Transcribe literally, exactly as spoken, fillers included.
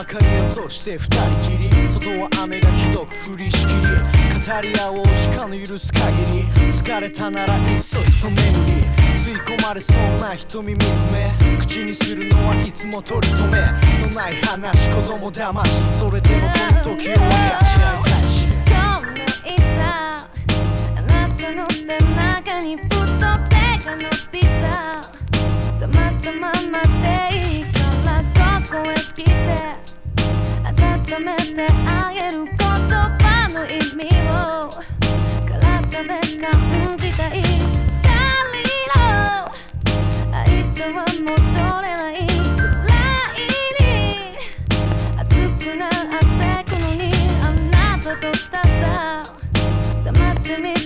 かり落として二人きり、外は雨がひどく降りしきり、語り合おう時間の許す限り、疲れたならいっそ一目塗り、吸い込まれそうな瞳見つめ、口にするのはいつも取り留めのない話、子供騙し、それでもこの時を分かち合いたいし、 遠のいたあなたの背中にふと手が伸びた、たまたままでいいからここへ来て温めてあげる言葉の意味を体で感じたい、二人の愛とは戻れないくらいに熱くなってくのに、あなたとただ黙ってみ